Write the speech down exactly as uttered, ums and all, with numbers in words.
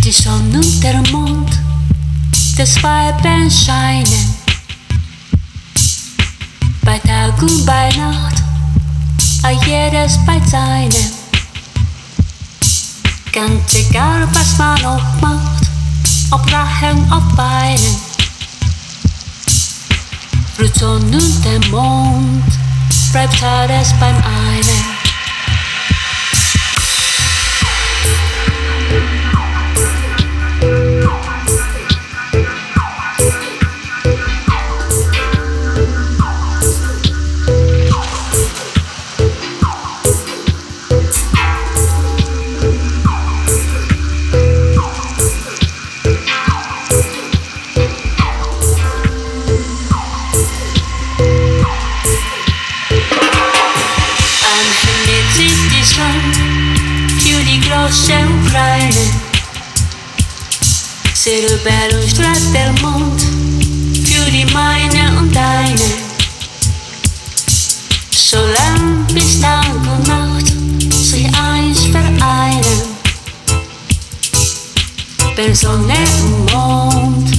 Die Sonne und der Mond, das Weibchen scheinen. Bei Tag und bei Nacht, a jedes bei seinem. Ganz egal, was man auch macht, ob Lachen, ob Weinen. Für Sonne und der Mond bleibt alles beim einen. Große und kleine, sehr über und strahlt der Mond für die meine und deine. So lang bis Tag und Nacht sich eins vereinen. Wenn Sonne und Mond